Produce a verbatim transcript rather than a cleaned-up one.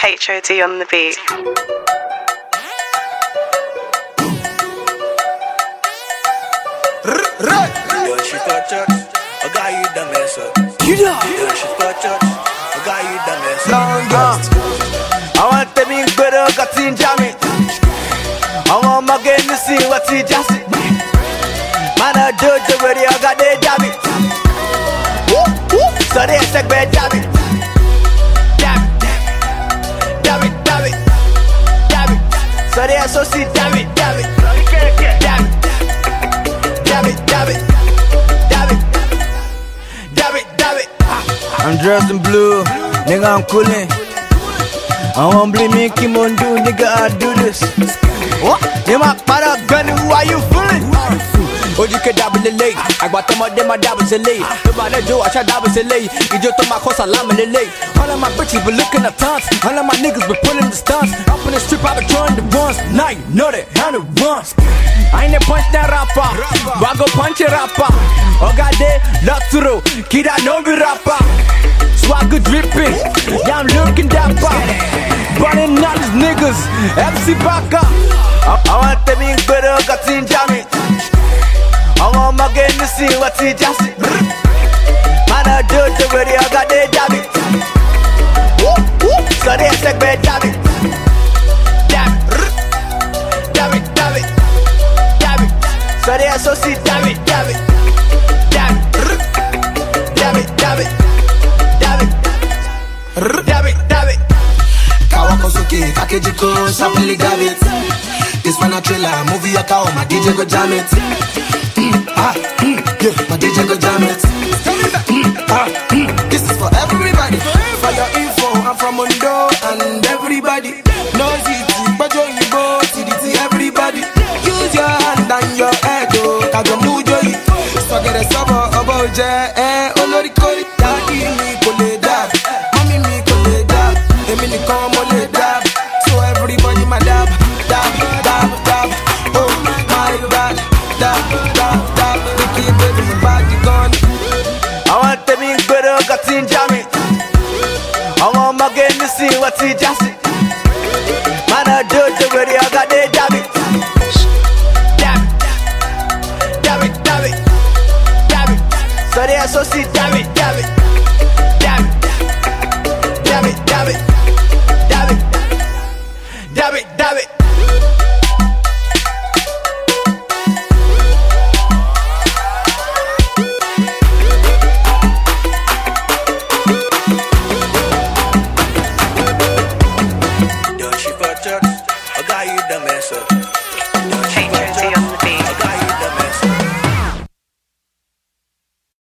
H O D on the beat. Yo, she thought church, a guy you the mess up. You know. Yo, she thought church, a guy you the mess up. I want them in better, got in jamming. I want my game to see what's he just. Man, I do the radio, I got the jam it. So they expect me jam it. Jam it, jam it, jam it, jam it. So they associate jam it, jam it, jam it. Damn it, damn it, damn it, damn it, damn it. I'm dressed in blue, nigga, I'm coolin'. I won't blame me, keep on do, nigga, I do this. What? You my para gun, who are you fooling? Oh, you can double the late. I got them out there, my double the late. Nobody do, I shall double the late. You just told my course, I lam in the late. All of my bitches be looking at taunts. All of my niggas be pulling the stunts. Up in the strip, I be throwing the ones. Night, know that, and it runs. I ain't a punch that rapper, but I go punch a rapper. Oh, God, they love through. Kid, I know the rapper. Swagger dripping, yeah, I'm looking dapper. Burning all these niggas, M C Baka. I, I want them in better, got in jamming. I want my game to see what's he just. Man, I do the radio, I got the jam it. So they expect me jam it. Jam it, jam it, jam it, jam it. So they associate jam it, jam it, jam it, jam it, jam it, jam it, jam it, jam it. Kawakosuki, Kakejiko, Sapili Gavit. This one a thriller, movie a cow, my D J go jam it. Mm, ah, mm, yeah, my D J go jam it. Mm, ah, mm, this is for everybody. For your info, I'm from Mondo, and everybody knows it. But you go, T D T, everybody. Use your hand and your head, oh, Kajo Mujo. So get a summer about Jay, eh, Olori Kori, Daddy, me, Kole Dab, Mommy, me, Kole Dab, Emily, come, Ole Dab. So everybody, my dab, dab, dab, dab, oh, my God, dab, dab, dab, they keep it in the body gone. I want them in better, got in jamming. I want my game to see what's he just. Man, I do the radio, I got the jam it. Jam it, jam it, jam it, jam it. So they associate jam it, jam it, jam it, jam it, jam it, jam it, jam it, jam it. Yo, she for church, a guy you the mess up. Yo, she H O D for church, on the beat. a guy